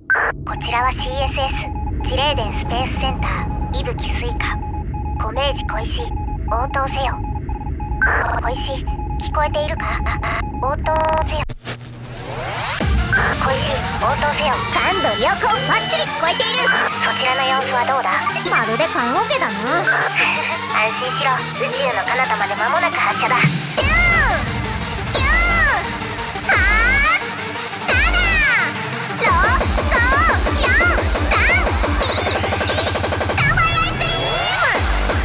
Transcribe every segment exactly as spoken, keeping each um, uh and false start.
こちらは シーエスエス 地霊電スペースセンター伊吹スイカ小明寺小石応答せよ。小石聞こえているか。ああ応答せよ。小石応答せよ。 感度良好バッチリ聞こえている。 そちらの様子はどうだ。 まるで棺桶だな。 安心しろ、宇宙の彼方まで間もなく発射だ。 じゅう、きゅう、はち、なな、ろく、ご、よん、さん、に、いち、サファイアアイスクリーム。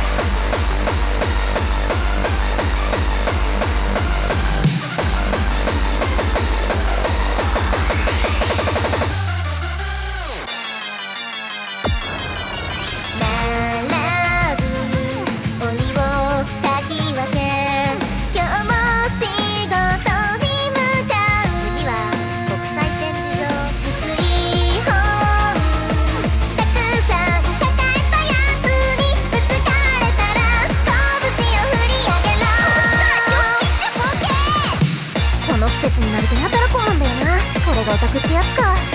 並ぶ鬼をかき分け、今日も仕事に向かう。次は国際展示場。水本たくさん抱えたやつにぶつかれたら拳を振り上げろ。この季節になるとやたら混むんだよな。これがオタクってやつか。